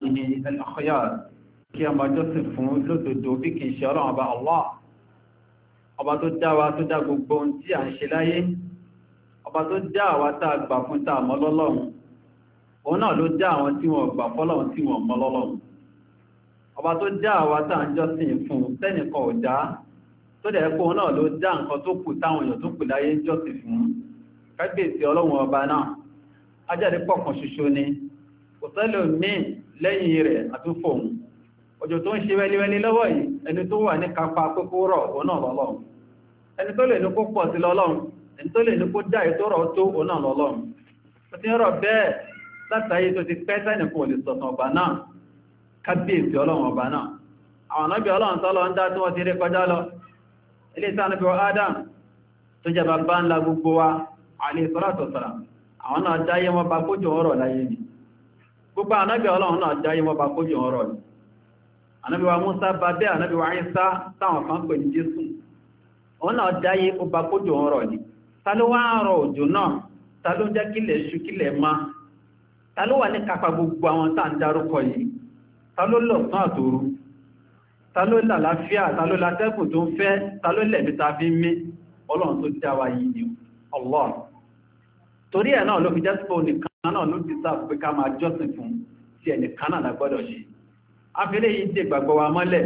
al-akhyar kí a máa jọ́sìn fún lódodo bí kìí ṣe ọlọ́run ọba Allah ọba tó dá wa tó dá gbogbo ohun tí a ń ṣe láyé ọba tó dá àwa tá a gbà fún tá a mọ̀ lọ́lọ́run òun náà ló dá àwọn tí wọ́n gbà fọ́lọ́run tí wọ́n mọ̀ lọ́lọ́run ọba tó dá àwa tá a ń jọ́sìn fún tẹ́nìkan ò dá tó dẹ̀ kó náà ló dá nǹkan tó kù táwọn èèyàn tó kù láyé ń jọ́sìn fún kábíyèsí ọlọ́run ọba náà ajáde pọ̀ kan ṣoṣo ni kò sẹ́lò míì lẹ́yìn rẹ̀ àtúfòun òjò tó ń ṣe wẹ́líwẹ́lí lọ́wọ́ yìí ẹni tó wà ní kápá pípó rọ̀ òun náà lọ́lọ́run ẹni tó lè ní kó pọ̀ sí lọ́lọ́run ẹni tó lè ní kó dá ètò rọ̀ tó òun náà lọ́lọ́run ó ti ń rọ̀ bẹ́ẹ̀ látàáyé tó ti pẹ́ sẹ́nìkan ò lè sọ̀tàn ọba náà kábíyèsí ọlọ́run ọba náà àwọn ànábì ọlọ́run tọ́lọ ń dá tí wọ́n ti rí kọjá lọ ilé ìsánábì Adam tó jẹ́ bàbá ńlá gbogbo wa alayhi salatu wassalam àwọn náà dáyé wọn bá kójò ọ̀rọ̀ láyé ni gbogbo ànábì ọlọ́run náà dáyé wọn bá kójò ọ̀rọ̀ ni ànábì wa Musa bá bẹ́ ànábì wa Isa táwọn kan pè ní Jésù wọn náà dáyé ó bá kójò ọ̀rọ̀ ni ta ló wá ń rọ òjò náà ta ló ń jẹ́ kílẹ̀ ṣú kílẹ̀ má ta ló wà ní kápá gbogbo àwọn tá à ń dárúkọ yìí ta ló lọ̀sán àtòru ta ló lálàáfíà ta ló látẹ́kùn tó ń fẹ́ ta ló lẹ̀mí ta fi ń mí ọlọ́run tó dá wa yìí ni Allah torí ẹ̀ náà ló fi jẹ́ sípò nìkan náà ló ti sáà pé ká máa jọ́sìn fún tí ẹnìkan náà lágbọ́dọ̀ ṣe afẹ́lẹ́ yìí dé gbàgbọ́ wa mọ́lẹ̀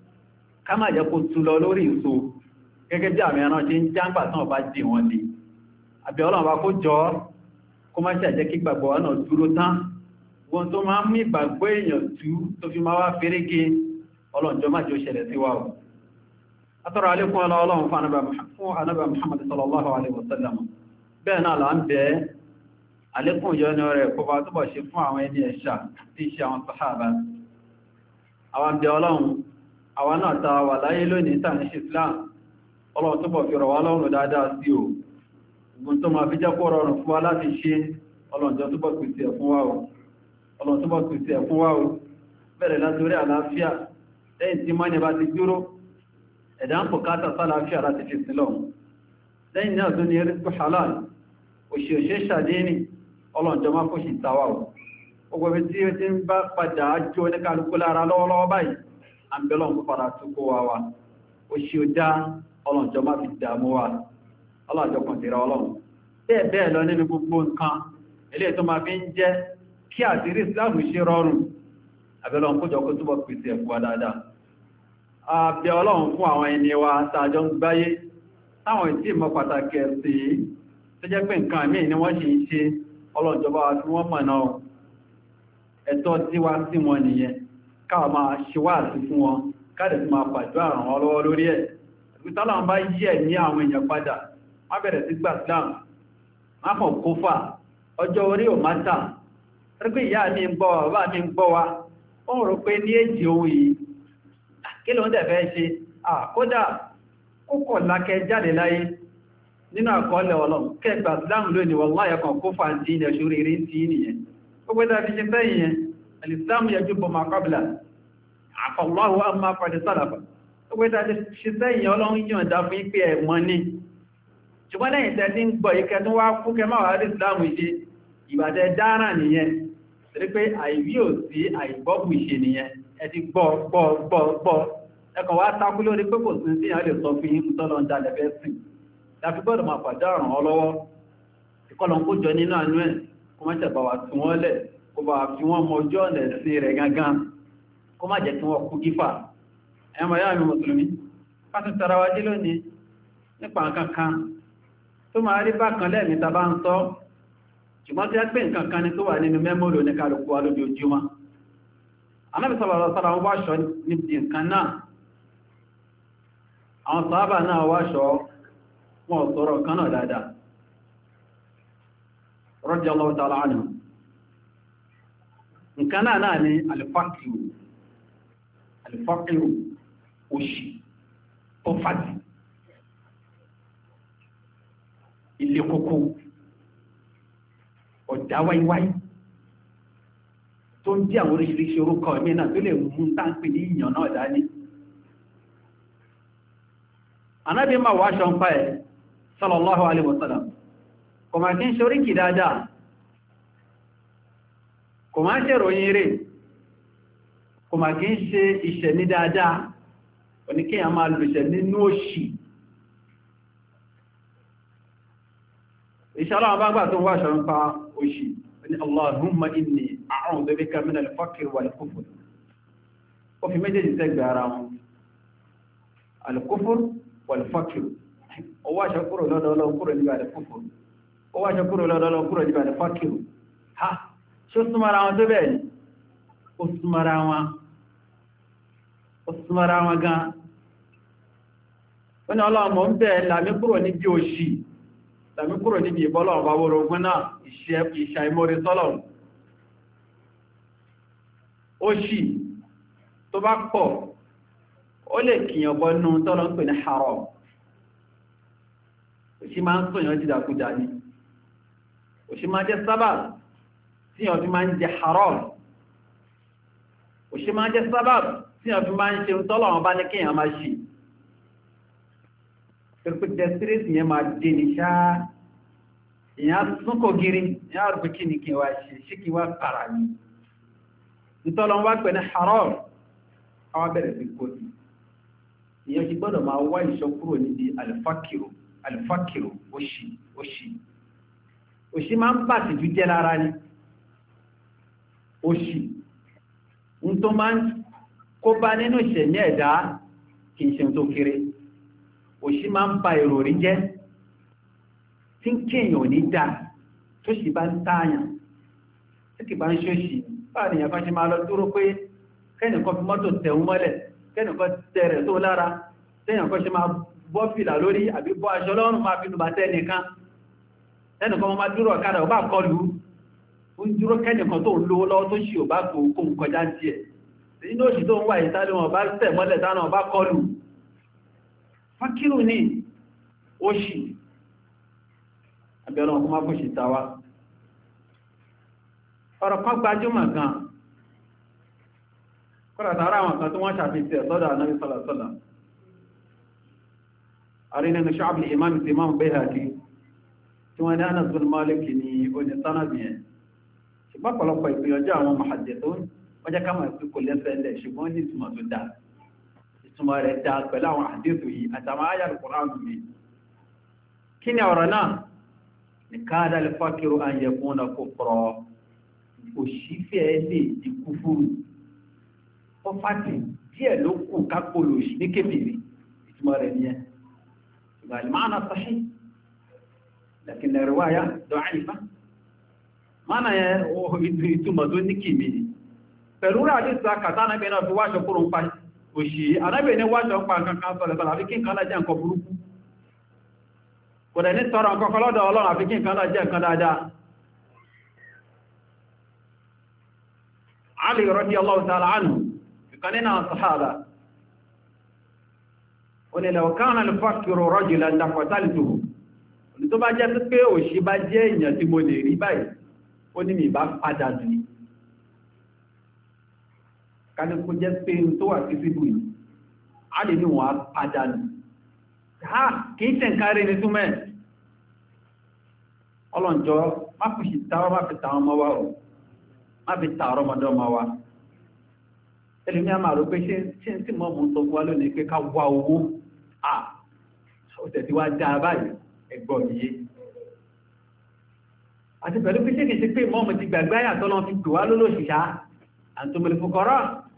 ká má jẹ́ kó tú lọ lórí ìso gẹ́gẹ́ bí àmì ẹran ṣe ń jáǹgbà tán bá dì wọ́n lè àbí ọlọ́run bá kó jọ kó má ṣe jẹ́ kí gbàgbọ́ wa náà dúró tán wọn tó máa ń mú ìgbàgbọ́ èèyàn tú tó fi máa wá fẹ́rẹ́gẹ ọlọ́njọ́ má jẹ́ ó ṣẹlẹ̀ sí wa o atọ́rọ alékún ọlọ́run fún anábà Muhammad sallallahu alaihi wasallam bẹ́ẹ̀ náà là ń bẹ́ alékún ìyọ́nà rẹ̀ kó bá túbọ̀ ṣe fún àwọn ẹni ẹ̀ṣà tí ṣe àwọn sàhábà àwọn bẹ́ ọlọ́run àwọn náà ta wà láyé lónìí tà ní Islam ọlọ́run túbọ̀ fi rọ̀ wá lọ́rùn dáadáa sí o ogun tó máa fi jẹ́ kó rọrùn fún wa láti ṣe ọlọ́njọ́ túbọ̀ pèsè ẹ̀ fún wa o ọlọ́run túbọ̀ pèsè ẹ̀ fún wa o bẹ̀rẹ̀ látorí àlàáfíà lẹ́yìn tí mọ́ni bá ti dúró ẹ̀dá ń pòkátà sálàáfíà láti fi sílọ̀ lẹ́yìn náà tó ní rizqu halal òṣìṣẹ́ ṣàdéní ọlọ́njọ́ má kó ṣì tàwà ò gbogbo tí ó ti ń bá padà jó ní kálukú lára lọ́wọ́lọ́wọ́ báyìí àbẹ̀lọ́n kó padà tó kó wa òṣì ò dá ọlọ́njọ́ má fi dààmú wa ọlọ́njọ́ kan tèrè ọlọ́run bẹ́ẹ̀ bẹ́ẹ̀ lọ nínú gbogbo nǹkan ilé tó máa fi ń jẹ́ kí àtìrí Islam ṣe rọrùn àbẹ̀lọ́n kójọ kó túbọ̀ pèsè ẹ̀kọ́ dáadáa àbẹ̀ ọlọ́run fún àwọn ẹni wa tààjọ ń gbáyé táwọn ìtí ìmọ̀ pàtàkì ẹ̀sì tó jẹ́ pé nǹkan míì ni wọ́n ṣe ń ṣe ọlọ́njọba tí wọ́n mọ̀ náà ẹ̀tọ́ tí wá sí wọn nìyẹn káà máa ṣe wá sí fún wọn káàdẹ̀ tí máa pàjọ àrùn ọlọ́wọ́ lórí ẹ̀ ìpítọ́lọ̀ bá yí ẹ̀ ní àwọn èèyàn padà wọ́n bẹ̀rẹ̀ sí gbà Islam wọ́n kàn kó fà ọjọ́ orí ò máa tà rí ìyá mi ń gbọ́ wa bàbá mi ń gbọ́ wa ó rò pé ní èjì ohun yìí kí ló ń dẹ̀ fẹ́ ṣe kódà kókò lákẹ jáde láyé nínú àkọọ́lẹ̀ ọlọ́run kẹgbà Islam lónìí wallahi kan kó fà ń tí ní ẹ̀ṣù rírí tí nìyẹn gbogbo tàbí ṣe sẹ́yìn yẹn al-Islam yajubu ma qabla Allahu amma qad salafa gbogbo tàbí ṣe sẹ́yìn ọlọ́run yíò dá fún ipé ẹ̀mọ́ ní ṣùgbọ́n lẹ́yìn tẹ́ tí ń gbọ́ ikẹ́ tó wá kú kẹ máa wà rí Islam ìṣe ìbàdẹ dára nìyẹn torí pé àìrí ò sí àìgbọ́bù ìṣe nìyẹn ẹ ti gbọ́ ẹkàn wá takú lórí pé kò sí sí ìyàn lè sọ fún yí tọ́lọ ń dalẹ̀ fẹ́ sí láti gbọ́dọ̀ máa pàdé àrùn ọlọ́wọ́ ìkọlọ̀ kó jọ nínú àánú ẹ̀ kó má ṣẹ̀bà wà tí wọ́n lẹ̀ kó bá fi wọ́n mọ ojú ọ̀nà sí rẹ̀ gangan kó má jẹ́ kí wọ́n kú gífà ẹmọ yá mi mùsùlùmí pàtó tara wájú lónìí nípa nǹkan kan tó máa rí bákan lẹ́ẹ̀mí ta bá ń sọ ṣùgbọ́n tí a pé nǹkan kan ni tó wà nínú mẹ́mọ́lò ní kálukú wa lójoojúmọ́ Ànábì sallallahu alaihi wasallam wáṣọ níbi nǹkan náà àwọn sàhábà náà wáṣọ wọn sọ̀rọ̀ kan náà dáadáa radiyallahu ta'ala anhu nǹkan náà ni alifakiru òṣì ọfàdì ilé kókó ọ̀dá wáíwáí tó ń jẹ́ àwọn oríṣiríṣi orúkọ ẹ̀mí náà tó lè mú táǹpì ní ìyàn náà dání Ànábì máa wá aṣọ ń pa ẹ̀ sallallahu alaihi wasallam kò máa kí ń ṣe oríkì dáadáa kò máa ṣe ròyìn rẹ̀ kò máa kí ń ṣe ìṣẹ̀ ní dáadáa oníkíyàn máa lòṣẹ̀ nínú òṣì ìṣàlọ́ àwọn bágbà tó wáṣọ ń pa òṣì ní Allahumma inni a'udhu bika min al-faqr wal-kufr ó fi méjèèjì tẹ́gbẹ̀ ara wọn al-kufr wal-faqr ó wáṣọ kúrò lọ́dọ̀ kúrò níbi al-kufr ó wáṣọ kúrò lọ́dọ̀ kúrò níbi al-faqr ha ṣó súnmọ́ra wọn tó bẹ́ẹ̀ ni ó súnmọ́ra wọn gan wọ́n ni ọlọ́mọ ń bẹ́ẹ̀ làmí kúrò níbi òṣì làmí kúrò níbi ìbọ́lọ̀ ọ̀báwọ́rọ̀ ogun náà ìṣàìmórí sọ́lọ̀ òṣì tó bá pọ̀ ó lè kìyàn bọ́ nú tọ́lọ́ ń pè ní haram òṣì máa ń sọ̀yàn jìdàkújà ní òṣì máa jẹ́ sábà tí yàn fi máa ń jẹ haram òṣì máa jẹ́ sábà tí yàn fi máa ń ṣe tọ́lọ̀ wọn bá ní kíyàn máa ṣe pẹ̀lú dẹ̀sírẹ́sì yẹn máa dé ní ṣáá ìyàn súnkò gírí ìyàn rùgbé kí ní kí wá ṣe kí wá kàrà ní ìtọ́lọ wá pẹ̀ ní haram àwọn bẹ̀rẹ̀ sí kò sí ìyàn ti gbọ́dọ̀ máa wá ìṣọ́ kúrò níbi alifakiru òṣì máa ń bà sí jú jẹ́ lára ní òṣì ń tó máa ń kó bá nínú ìṣẹ̀mí ẹ̀dá kì í ṣe tó kéré òṣì máa ń ba èrò rí jẹ́ tí ń kéèyàn ò ní dá tó sì bá ń táàyàn tí kì bá ń ṣóṣì báà nìyàn kan ṣe máa lọ dúró pé kẹ́nìkan fi mọ́tò tẹ̀hún mọ́lẹ̀ kẹ́nìkan tẹ̀rẹ̀ tó lára tẹ́yàn kan ṣe máa bọ́ fìlà lórí àbí bọ́ aṣọ lọ́rùn máa fi nùbà tẹ́nìkan tẹ́nìkan máa dúró ọ̀kadà ò bá kọlù ó ń dúró kẹ́nìkan tó ń lówó lọ́wọ́ tó ṣì ò bá tó kó ń kọjá ń tiẹ̀ nínú òṣì tó ń wà ìtàlé wọn bá tẹ̀ mọ́lẹ̀ tánà ò bá kọlù fákírù ní òṣì abẹ́rẹ́ ọkùnmá kò ṣì tàwà ọ̀rọ̀ kan gbajúmọ̀ gan kọ́rọ̀tàrà àwọn kan tó wọ́n ṣàfihàn sọ́dọ̀ Ànábì sallallahu alaihi wasallam àrínà Shu'ab al-Imam ti Imam Bayhaqi tí wọ́n ní Anas bin Malik ní oní sánàbìyàn ṣùgbọ́n pọ̀lọpọ̀ ìpìyànjú àwọn muhaddithun wọ́n jẹ́ ká mọ̀ sí kò lẹ́sẹ̀lẹ̀ ṣùgbọ́n ní ìtumọ̀ tó dáa ìtumọ̀ rẹ̀ dáa pẹ̀lú àwọn àdéhùn yìí àtàwọn àyà Al-Qur'an mi kí ni ọ̀rọ̀ náà ní káàdà al-faqiru an yakuna kufra òṣìfẹ́ lè di kúfúrú ó fàtí díẹ̀ ló kù kápòlò ní kébìrì ìtumọ̀ rẹ̀ nìyẹn ṣùgbọ́n al-ma'na sahih lakin ar-riwaya da'ifa mánà yẹn ìtumọ̀ tó ní kìmí pẹ̀lú rẹ̀ àdísà kàtánà bẹ̀rẹ̀ fi wáṣọ kúrò ń pa òṣì anábẹ̀ ní wáṣọ pa kankan sọ̀rọ̀ àfi kí nǹkan lájẹ́ nǹkan burúkú kò dẹ̀ ní tọrọ nǹkan kọlọ́dọ̀ Ọlọ́run àfi kí nǹkan lájẹ́ nǹkan dáadáa. Ali radiyallahu ta'ala anhu ìkan nínú sàhábà ó ní law kana al-faqiru rajulan laqataltuhu ní tó bá jẹ́ pé òṣì bá jẹ́ èèyàn tí mo lè rí báyìí ó ní mi bá padà dùn ní kálùkù jẹ́ pé tó wà sí síbù yìí a lè ní wọ́n padà nù ha kìí tẹ̀ ń kárí ní túnmẹ́ ọlọ́njọ́ má fi tàwọn má fi tàwọn ọmọ wa o má fi tààrọ ọmọdé ọmọ wa ẹlùmí a máa rò pé ṣe ń tí mọ́ mú sọ fún wa lónìí pé ká wá owó ó tẹ̀ tí wá já báyìí ẹgbọ́ yìí àti pẹ̀lú pé ṣe kìí ṣe pé mọ́mù ti gbàgbé àyàtọ́lọ́ fi pè wá lólòṣìṣà àtòmìlì fòkọ́rọ́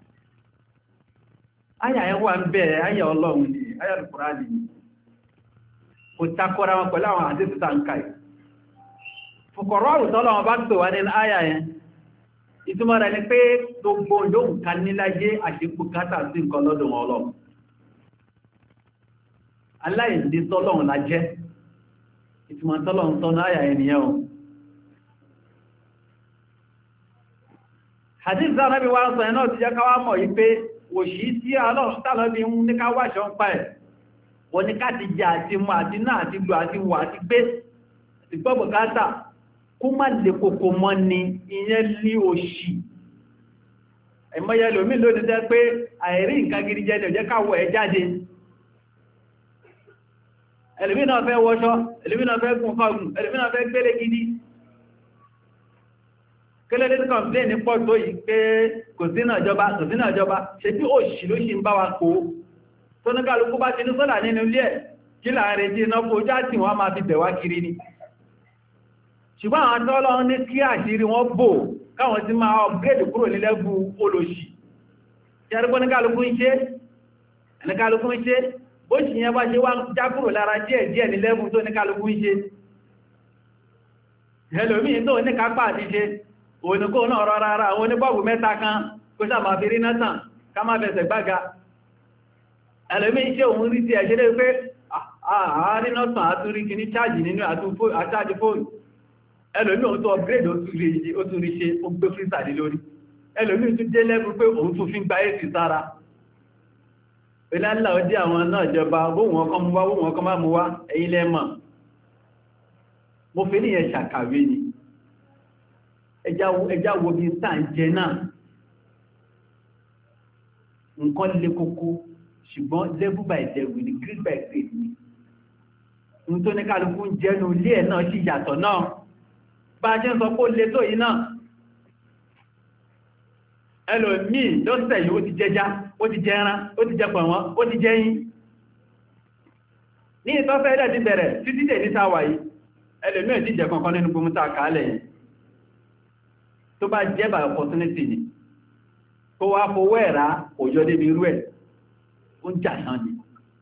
ayà ẹ̀ wà ń bẹ̀rẹ̀ ayà ọlọ́run ni ayà Al-Qur'ani ni kò takọ́ra wọn pẹ̀lú àwọn àdéṣùta ń kàì fòkọ́rọ́ àrùtọ́lọ́ wọn bá pè wá nínú ayà yẹn ìtumọ̀ rẹ̀ ni pé gbogbo yóò ká níláyé àṣepò kátà sí nǹkan lọ́dọ̀ wọn ọlọ́run aláìní tọ́lọ́run la jẹ́ ìtumọ̀ tọ́lọ́run sọ́nà ayà ènìyàn o hadith Ànábì wa sọ ẹ̀nà ti jẹ́ ká wá mọ̀ yí pé òṣì tí alọ́ọ̀tàlọ́bí ń ní ká wáṣọ́ ń pa ẹ̀ wọ́n ní ká ti jẹ àti mú àti náà àti gbò àti wà àti gbé àti gbọ́bọ̀ káàtà kó má lè kòkò mọ́ ni ìyẹn ní òṣì ẹ̀mọ́yẹ lómi ló dídẹ́ pé àìrí nǹkan gidi jẹ́ ní ọjẹ́ káwọ̀ ẹ jáde ẹlòmí náà fẹ́ wọṣọ ẹlòmí náà fẹ́ gùn kọgùn ẹlòmí náà fẹ́ gbélé gidi kílẹ̀ lẹ́tí complain ní pọ̀ tó yìí pé kò sínú ìjọba ṣe tí òṣì ló ṣì ń bá wa kó tó ní kálukú bá ti ní sọ́là nínú ilé ẹ̀ kí láàrin tí iná fojú àti wọ́n máa fi bẹ̀wá kiri ni ṣùgbọ́n àwọn tọ́lọ ní kí àṣírí wọn bò káwọn ti máa upgrade kúrò ní lẹ́gbù olóṣì jẹ́rìkọ́ ní kálukú ń ṣe bó ṣì yẹn bá ṣe wá já kúrò lára díẹ̀ ní lẹ́gbù tó ní kálukú ń ṣe ẹlòmíì tó ní kápá àti ṣe òníkó náà rọra ara àwọn oníbọ̀bù mẹ́ta kan kó sáàmà fi rí náà tàn ká má fẹsẹ̀ gbága ẹlòmíì ṣe òun rí ti ẹ̀ṣẹ́lẹ́ pé àárín náà tàn àtúrí kì ní chájì nínú àtàjì fóònù ẹlòmíì òun tó upgrade ó tún rí ṣe ó gbé frísà lé lórí ẹlòmíì tún dé lẹ́gbù pé òun tún fi ń gba èsì sára ìlànà ọdí àwọn náà jọba wóhùn ọkọ̀ mú wá wóhùn ọkọ̀ má mú wá ẹ̀yin lẹ́mọ̀ mo fi ní ẹ̀ ṣàkàwé ni ẹjá wo bí tàà ń jẹ náà nǹkan lè kókó ṣùgbọ́n level by level ni grade by grade ni ní tó ní kálukú ń jẹ́nu ilé ẹ̀ náà sí yàtọ̀ náà bá a jẹ́ ń sọ pé ó lè tó yìí náà ẹlòmíì lọ́sẹ̀ yìí ó ti jẹjá ó ti jẹ ẹran ó ti jẹ pọ̀nwọ́n ó ti jẹ yín ní ìtọ́fẹ́ ẹ̀dẹ̀ ti bẹ̀rẹ̀ títí dè ní sáwà yìí ẹlòmíì ti jẹ kankan nínú gbọmúta àkàálẹ̀ yìí tó bá jẹ́ by opportunity ni kó wá fowó ẹ̀rá òjò débi irú ẹ̀ ó ń jà náà ni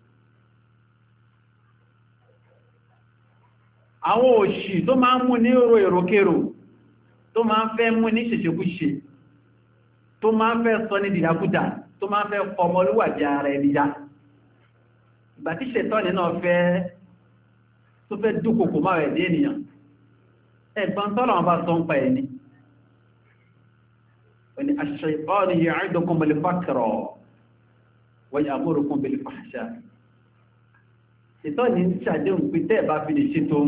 àwọn òṣì tó máa ń mú ní èrò èròkèrò tó máa ń fẹ́ mú ní ṣèṣekúṣe tó máa ń fẹ́ sọ ní dìdàkúdà tó máa ń fẹ́ fọmọlúwàjá ara ẹni já ìgbà tí ṣètọ́ni náà tó fẹ́ dúkòkò máa rẹ̀ dé ènìyàn ẹ̀gbọ́n tọ́lọ̀ wọn bá sọ ń pa ẹni wani ash-shaytanu ya'idukum al-faqra wa ya'murukum bil-fahsha ṣètọ́ni ń ṣàdéhùn pé tẹ́ẹ̀ bá fi lè ṣe tó ń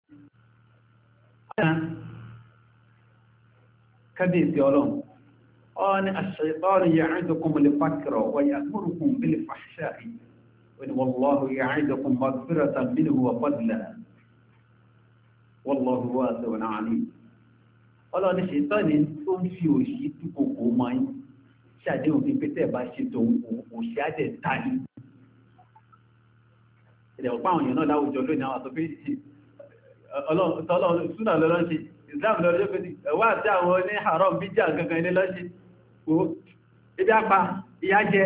kábíyèsí ọlọ́run ọ́ni ash-shaytanu ya'idukum al-faqra wa ya'murukum bil-fahsha wani wallahu ya'idukum maghfiratan minhu wa fadlan wallahu wasi'un 'alim ọlọ́ni ṣètọ́ni tó ń fi òṣì dúkòkò mọ́ yí ṣàdéhùn fi pẹ́tẹ́ bá ṣe tó òṣì àjẹ́ tàbí ilẹ̀ ọ̀pá àwọn èèyàn náà láwùjọ lónìí àwọn àtọ́fẹ́ ọlọ́run súnà lọ́rọ́ ṣe Islam lọ́rọ́ ṣe fẹ́ ẹ̀wà àti àwọn ní haram bíjà gangan ilé lọ́ṣe ibi apá ìyá jẹ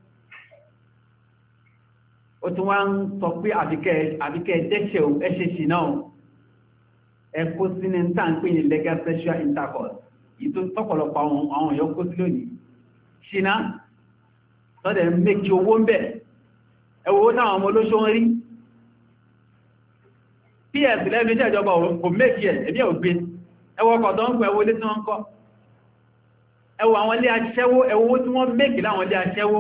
ó tún wá ń sọ pé àbíkẹ́ dẹ́ṣẹ̀ ẹ̀ṣẹ̀ sí náà ẹkó sínú ìta ń pè ní legal sexual intercourse ìtò tọ́pọ̀lọpọ̀ àwọn èèyàn kó sí lónìí ṣíná tọ́dẹ̀ mẹ́kí owó ń bẹ̀ ẹwọ́ táwọn ọmọ olóṣó ń rí ps lẹ́nu iṣẹ́ ìjọba kò mẹ́kí ẹ̀ ẹ̀bí ògbé ẹwọ́ ọkọ̀ tó ń gbọ́ ẹwọ́ ilé tí wọ́n ń kọ́ ẹwọ́ àwọn ilé aṣẹ́wó ẹwọ́ tí wọ́n mẹ́kí láwọn ilé aṣẹ́wó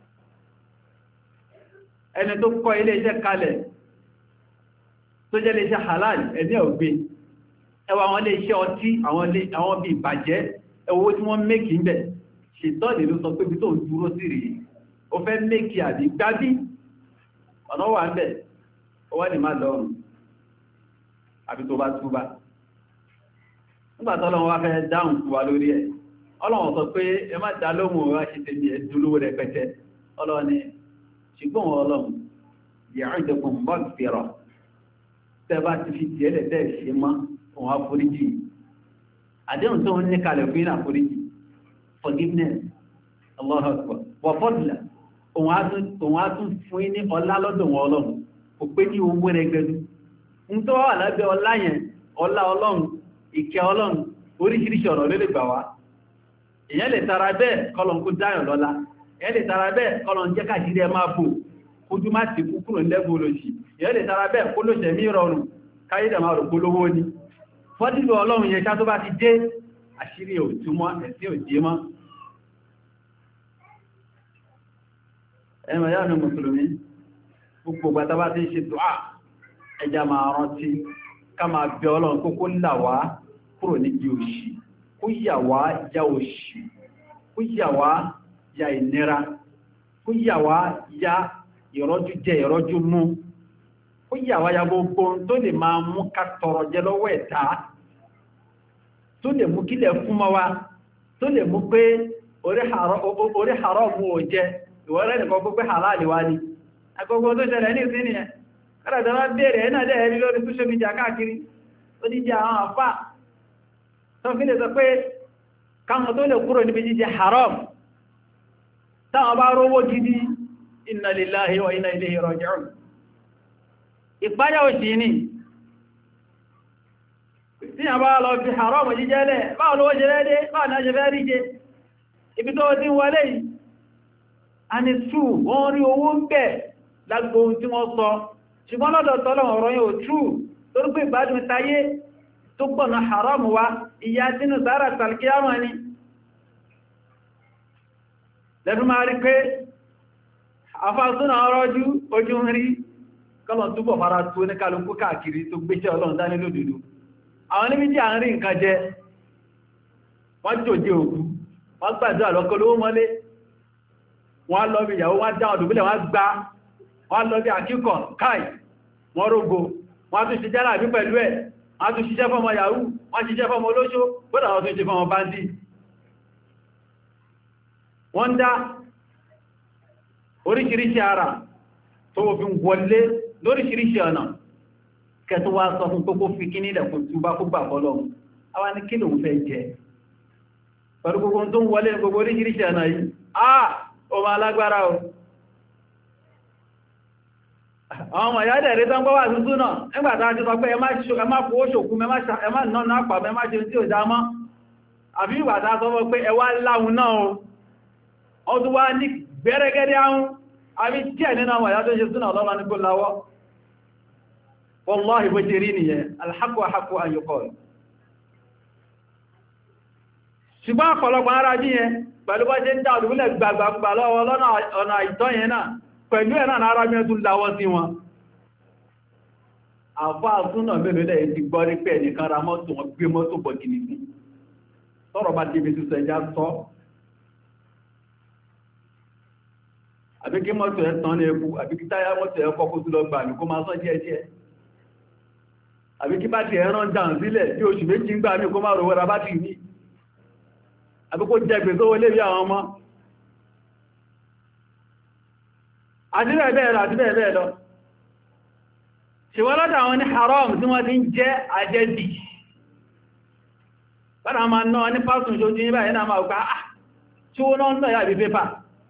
ẹni tó kọ́ ilé iṣẹ́ kalẹ̀ tó jẹ́ ilé iṣẹ́ halal ẹ̀bí ògbé ẹwà àwọn ilé iṣẹ́ ọtí àwọn bí ìbàjẹ́ ẹwọ́ tí wọ́n mẹ́kì ń bẹ̀ ṣètọ́lì ló sọ pé bí tó ń dúró sí rí o fẹ́ mẹ́kì àbí gbábí ọ̀nà wà ń bẹ̀ ó wá ní má lọ́rùn àbí tó bá túbá nígbàtọ́ Ọlọ́run wá fẹ́ dáhùn fún wa lórí ẹ̀ Ọlọ́run sọ pé ẹ má dá lóhùn wá ṣe tẹ̀lé ẹ̀dúlówó rẹpẹtẹ Ọlọ́run ni ṣùgbọ́n Ọlọ́run ya'idukum maghfirah tẹ́ bá ti fi tiẹ̀lẹ̀ tẹ́ ṣe mọ́ òun àforíjì àdéhùn tó ń ní kalẹ̀ fún ìrìn àforíjì forgiveness Allahu Akbar wa fadla òun á tún fún ní ọlá lọ́dọ̀ wọn Ọlọ́run kò pé ní owó rẹ̀ gẹ́gẹ́ ń tó wà lábẹ́ ọlá yẹn ọlá Ọlọ́run ìkẹ́ Ọlọ́run oríṣiríṣi ọ̀rọ̀ ló lè gbà wá èyàn lè tara bẹ́ẹ̀ kọlọ̀n kó dáyàn lọ́lá èyàn lè tara bẹ́ẹ̀ kọlọ̀n jẹ́ káàkiri ẹ máa bò kójú má ti kúrò lẹ́gbò olóṣì èyàn lè tara bẹ́ẹ̀ kó lóṣẹ̀ mí rọrùn káyídà máa rò polówó ní fọ́dílò Ọlọ́run yẹn ká tó bá ti dé àṣírí òtúmọ́ ẹ̀sí òjé mọ́ ẹ̀mọ̀ yánu mùsùlùmí gbogbo gbàtà bá ti ṣe dùá ẹja máa rántí ká máa bẹ Ọlọ́run kókó làwá kúrò níbi òṣì kó yà wá ya òṣì kó yà wá ya ìnira kó yà wá ya ìrọ́jú jẹ ìrọ́jú mú kó yà wá ya gbogbo tó lè máa mú ká tọrọ jẹ lọ́wọ́ ẹ̀dá tó lè mú kílẹ̀ fún mọ́ wa tó lè mú pé orí haram mú ò jẹ ìwọ́rẹ́ nìkan pé halal wá ní agbogbo tó ṣẹlẹ̀ ní ìsìn nìyẹn kọ́dà wá bèèrè ẹ̀nà dẹ̀ ẹ̀rí lórí social media káàkiri ó díjẹ àwọn àfá tó fi lè sọ pé káwọn tó lè kúrò níbi jíjẹ haram táwọn bá rówó gidi inna lillahi wa inna ilayhi raji'un ìpáyà òṣì ní tí a bá lọ fi haram jíjẹ lẹ̀ báwọn lówó jẹ lẹ́dẹ́ báwọn náà jẹ fẹ́ rí jẹ ibi tó ti wọlé yìí a ní tú wọ́n rí owó ń bẹ̀ lágbó tí wọ́n sọ ṣùgbọ́n lọ́dọ̀ tọ́lọ̀ ọ̀rọ̀ yóò tú torí pé ìgbádùn táyé tó gbọ̀nà haram wa ìyá sínú sára tàlkíyàmà ni lẹ́nu máa rí pé afásúnà ọrọ̀jú ojú ń rí kọ́lọ̀ túbọ̀ fara tó ní kálukú káàkiri tó gbéṣẹ́ ọlọ́run dání lódòdó àwọn níbi tí a ń rí nǹkan jẹ wọ́n jòjé òkú wọ́n gbàdúrà lọ́kọlówó mọ́lé wọ́n lọ bí ìyàwó wọ́n dáwọn dùbílẹ̀ wọ́n lọ bí àkíkọ̀ káì wọ́n rógbò wọ́n tún ṣe jẹ́lá àbí pẹ̀lú ẹ̀ wọ́n tún ṣiṣẹ́ fọ́mọ yahoo wọ́n ṣiṣẹ́ fọ́mọ olóṣó bódà wọ́n tún ṣe fọ́mọ báńdì wọ́n dá oríṣiríṣi ara tó fi ń wọlé lóríṣiríṣi ọ̀nà kẹtù wá sọ fún kókó fi kí ní ìdẹ̀kùn tí bá kó gbà fọ́lọ́ àwọn ní kí lòun fẹ́ jẹ pẹ̀lú gbogbo tó ń wọlé gbogbo oríṣiríṣi ọ̀nà yìí ó máa lágbára o àwọn ọmọ ìyádẹ̀ rí tán gbọ́wà tuntun náà nígbàtà ti sọ pé ẹ má fowó ṣòkú ẹ má náà náà pàbẹ má ṣe tí ò dá mọ́ àbí ìgbàtà sọ pé ẹ wá láhun náà o ó tún wá ní gbẹ́rẹ́gẹ́rẹ́ ahun àbí díẹ̀ nínú àwọn ìyá tó ṣe súnà lọ́wọ́ ní kó láwọ́ wallahi bó ṣe rí nìyẹn alhaqqu haqqu an yuqal ṣùgbọ́n ọ̀pọ̀lọpọ̀ ara jí yẹn pẹ̀lú bọ́ ṣe ń dá òdúgbìlẹ̀ gbàgbàgbà lọ́wọ́ lọ́nà ọ̀nà àìtọ́ yẹn náà pẹ̀lú ẹ̀nà ara mi tún láwọ́ sí wọn àfá súnà mélòó lẹ́yìn ti gbọ́ rí pé ẹnìkan ra mọ́tò wọn gbé mọ́tò bọ̀ kìnnìkì tọ́rọ bá débi sísọ ẹjá sọ àbí kí mọ́tò ẹ tán ní eku àbí kí táyà mọ́tò ẹ kọ́kọ́ tó lọ gbà ní kó máa sọ díẹ̀díẹ̀ àbí kí bá ti ẹran dàn sílẹ̀ bí oṣù méjì ń gbà ní kó máa rò wọ́ra bá ti ní àbí kó jẹ gbèsè owó lébi àwọn ọmọ àti bẹ́ẹ̀ lọ àti bẹ́ẹ̀ lọ ṣìwọ́n lọ́dọ̀ àwọn ní haram tí wọ́n ti ń jẹ́ àjẹ́dì bára ma náà ní pásùn ṣojú ní báyìí náà máa gbá tí ó náà náà yàbí pépà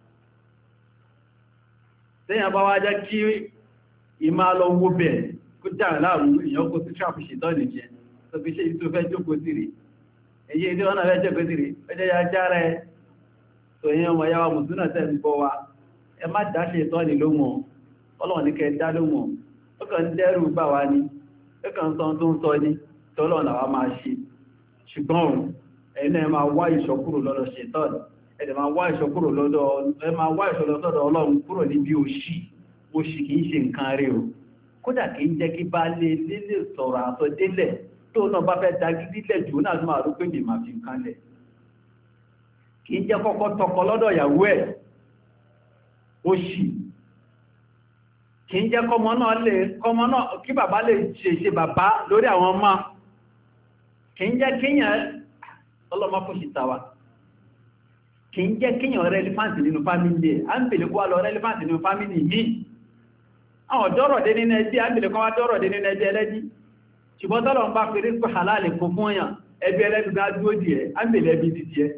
tẹ́yàn bá wá jẹ́ kí ìmá lọ wó bẹ̀ kó jà láàrùn ìyàn kó sí traffic ṣètọ́ nìjẹ́ tó fi ṣe ìtò fẹ́ jókòó sí rí èyí tí wọ́n náà fẹ́ jókòó sí rí ẹjẹ́ ya jára ẹ tó yẹn ọmọ yàwó mùsùlùmí tẹ́ ń bọ́ wa ẹ má dá ṣètọ́ ní lóhùn ọlọ́run ní kẹ dá lóhùn ó kàn dẹ́rù bà wá ní ó kàn sọ tó ń sọ ní tọ́lọ̀ náà máa ṣe ṣùgbọ́n ẹ̀nà ẹ máa wá ìṣọ́kúrò lọ́dọ̀ ṣètọ́n ẹ̀dẹ̀ máa wá ìṣọ́kúrò lọ́dọ̀ ọlọ́run kúrò níbi òṣì kìí ṣe nǹkan rẹ̀ o kódà kìí jẹ́ kí bá lè sọ̀rọ̀ àtọ́ délẹ̀ tó náà bá fẹ́ dagídílẹ̀ jù náà máa rú pé mi máa fi nǹkan lẹ̀ kìí jẹ́ kọ́kọ́ tọkọ lọ́dọ̀ ìyàwó ẹ̀ òṣì kìí jẹ́ kọmọ náà kí bàbá lè ṣe bàbá lórí àwọn ọmọ kìí jẹ́ kíyàn ọlọ́mọ kò ṣìtàwà kìí jẹ́ kíyàn rẹ́lífáǹtì nínú fámílì ẹ̀ a ń bèèrè kó wá lọ rẹ́lífáǹtì nínú fámílì mí àwọn dọ́rọ̀dé nínú ẹbí a ń bèèrè kó wá dọ́rọ̀dé nínú ẹbí ẹlẹ́bí ṣùgbọ́n tọ́lọ̀ ń bá fèrè pé halálì kún fún yàn ẹbí ẹlẹ́bí gá dúó di ẹ̀ a ń bèèrè ẹbí ti tiẹ̀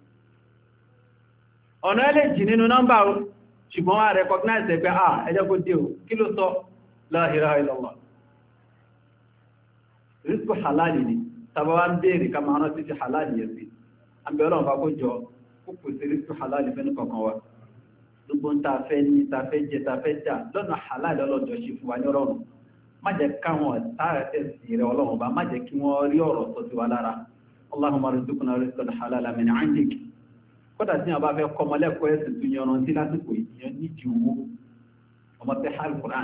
ọ̀nà ẹlẹ́jì nínú nọ́mbà o ṣùgbọ́n wá recognize ẹgbẹ́ ẹjọ́ kó dé o kí ló sọ la ilaha illallah rizqu halali ni tàbá wá ń bèèrè ká máa rántí ti halali yẹ sí àbẹ̀ ọlọ́run bá kó jọ kókò sí rizqu halali fẹ́ kọ̀kan wa gbogbo ń ta fẹ́ ní ta fẹ́ jẹ ta fẹ́ jà lọ́nà halali ọlọ́jọ́ ṣe fún wa ní ọlọ́run má jẹ́ káwọn ẹ̀sìn rẹ̀ ọlọ́run bá má jẹ́ kí wọ́n rí ọ̀rọ̀ sọ sí wa lára Allahumma rizqna rizqan halalan min 'indik kódà tí wọ́n bá fẹ́ kọmọ lẹ́kọ̀ọ́ ẹ̀sìn tó yanran tí lásìkò ìyẹn nídìí owó ọmọ fẹ́ hal Qur'an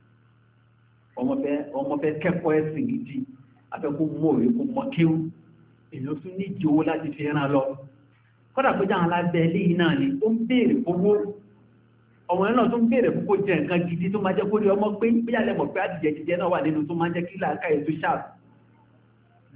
ọmọ fẹ́ kẹ́kọ̀ọ́ ẹ̀sìn gidi afẹ́kú mọ́ òwe kó mọ́ kíw èyàn tún nídìí owó láti fi rán lọ kódà pé jáwọn alábẹ́ ilé yìí náà ni ó ń béèrè owó ọmọ náà tó ń béèrè kókó jẹ nǹkan gidi tó máa jẹ́ kó rí ọmọ pé bíyà lẹ́mọ̀ pé àtìjẹ jíjẹ náà wà nínú tó máa jẹ́ kí làákàyè tó ṣáà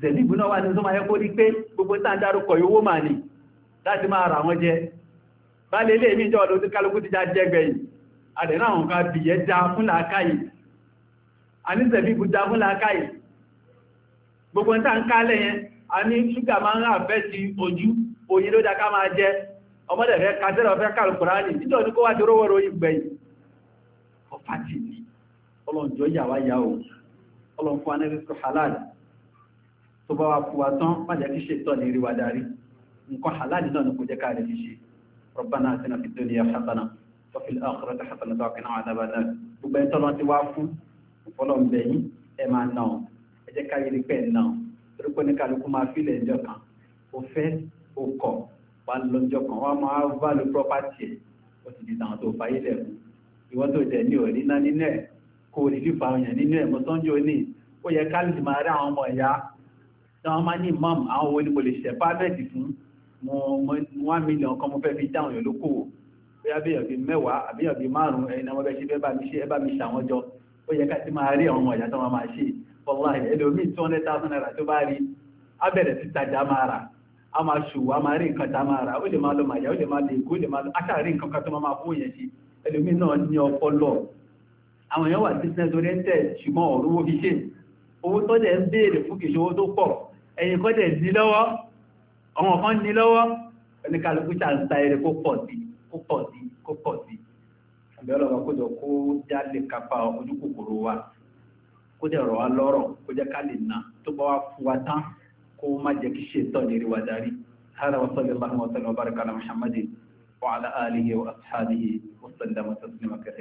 zẹ̀bíbù náà wà ní tó máa yẹ kó rí pé gbogbo tá ń dárúkọ owó mà ní láti máa ra wọn jẹ bá lè lè mí jọ ọdún tí kálukú ti já jẹ́gbẹ̀yìn àdẹ̀nà àwọn kan bìyẹ já fún làákàyè a ní zẹ̀bíbù já fún làákàyè gbogbo tá ń kálẹ̀ yẹn a ní ṣúgà máa ń àfẹ́ ti ojú oyin ló dá ká máa jẹ ọmọdé rẹ̀ kásẹ́rọ̀ fẹ́ kàlùkùránì níjọ́ ní kó wá ti rówó ìgbẹ̀yìn ọ̀fàtì ní ọlọ́njọ́ yàwá yà ó ọlọ́n fún anẹ́rẹ́sọ halal tó bá wá fún wa tán má jẹ́ kí ṣe tọ́ ní ríwá darí nǹkan halal náà ní kò jẹ́ káàrẹ̀ fi ṣe Rabbana atina fid dunya hasana wa fil akhirati hasana wa qina adhaban nar gbogbo ẹ̀ tọ́lọ́ ti wá fún ọlọ́n bẹ̀yìn ẹ máa nà ẹ jẹ́ káyé rí pẹ́ nà torí pé ní kálukú máa fílẹ̀ ẹjọ́ kan ó fẹ́ ó kọ̀ wá lọ́jọ́ kan wá máa value property ẹ̀ ó ti di tàwọn tó fàyè lẹ̀kùn ìwọ́n tó jẹ́ ní òní ná nínú ẹ̀ kò rí lífà òyìn nínú ẹ̀ mọ́sánjọ́ ní ó yẹ ká lè máa rí àwọn ọmọ ìyá tí wọ́n máa ní imam àwọn owó ní mo lè ṣẹ̀ pàbẹ́ẹ̀tì fún mo 1 million kan mo fẹ́ fi dáhùn yóò lókòwò bí abíyàn bí 10 àbíyàn bí 5 ẹ̀yìn náà wọ́n fẹ́ ṣe fẹ́ bá mi ṣe ẹ bá mi ṣàwọn jọ ó yẹ ká ti máa rí àwọn ọmọ ìyá tí wọ́n máa ṣe wallahi ẹlòmíì 200,000 naira tó bá rí abẹ̀rẹ̀ sí tajà máa rà a máa ṣòwò a máa rí nǹkan tá máa rà ó lè máa lọ màyà ó lè máa lè kó lè máa lọ aṣáàrí nǹkan kan tó máa fún yẹn sí ẹlòmíì náà ní ọpọlọ àwọn èèyàn wà business oriented ṣùgbọ́n ọ̀rọ̀ owó fi ṣe owó tó dẹ̀ ń béèrè fún kìí ṣe owó tó pọ̀ ẹ̀yìn kọ́ dẹ̀ ní lọ́wọ́ àwọn kan ní lọ́wọ́ ẹnikálukú ṣàǹtà eré kó pọ̀ sí kó pọ̀ sí kó pọ̀ sí àbẹ̀ ọlọ́wọ́ kó jọ kó já lè kápá ojú kòkòrò wa kó dẹ̀ rọ̀ wá lọ́rọ̀ kó jẹ́ ká lè nà tó bá wá fún wa tán kó má jẹ́ kí ṣe tọ́ ní rí wa darí hada wa sallallahu wa sallam wa baraka ala muhammadin wa ala alihi wa ashabihi wa sallama taslima kathira